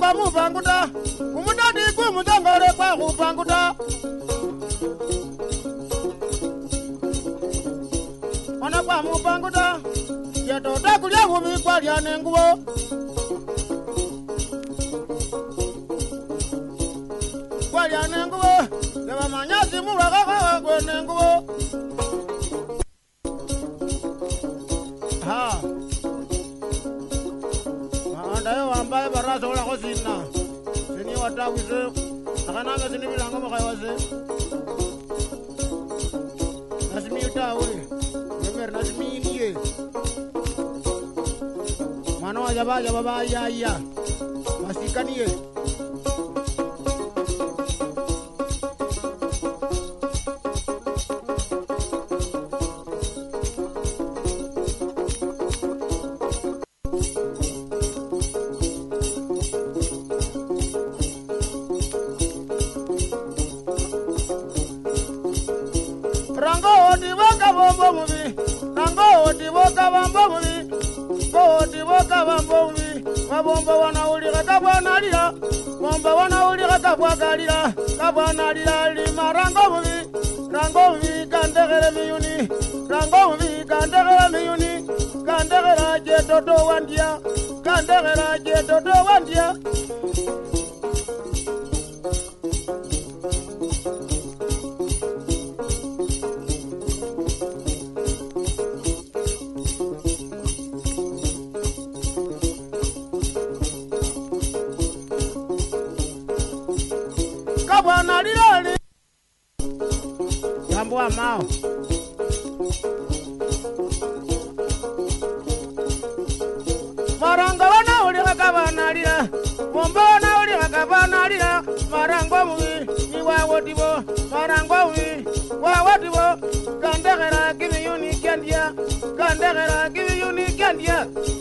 kwa mupanguta umudadi kumutangore kwa kupanguta ona kwa mupanguta yeto takulia vumi kwa liane nguo kwa liane nguo leva manyasi muwakaka kwene nguo ha maandayo ambaye baraso la kosina sini watawise akananga sini bilango makayawase nasimi utawe nemer nasimi iniye mano ajabaja baba ya masikaniye Rango divoka bombo muvi, rango divoka bombo muvi, ko divoka bombo muvi, mabombo wanaulira kabwana lira, bombo wanaulira kabwaga lira, kabwana lira lima rango muvi kandegere miyuni, rango muvi kandegere miyuni, kandegera je toto wandia, kandegera je toto wandia. Kabwana lirali jambo amao maranga wana ulira kabwana lira bombo wana ulira kabwana lira marango muvi ni wawotibo marango muvi wawotibo kandegera kimi yuni kendia kandegera kimi yuni kendia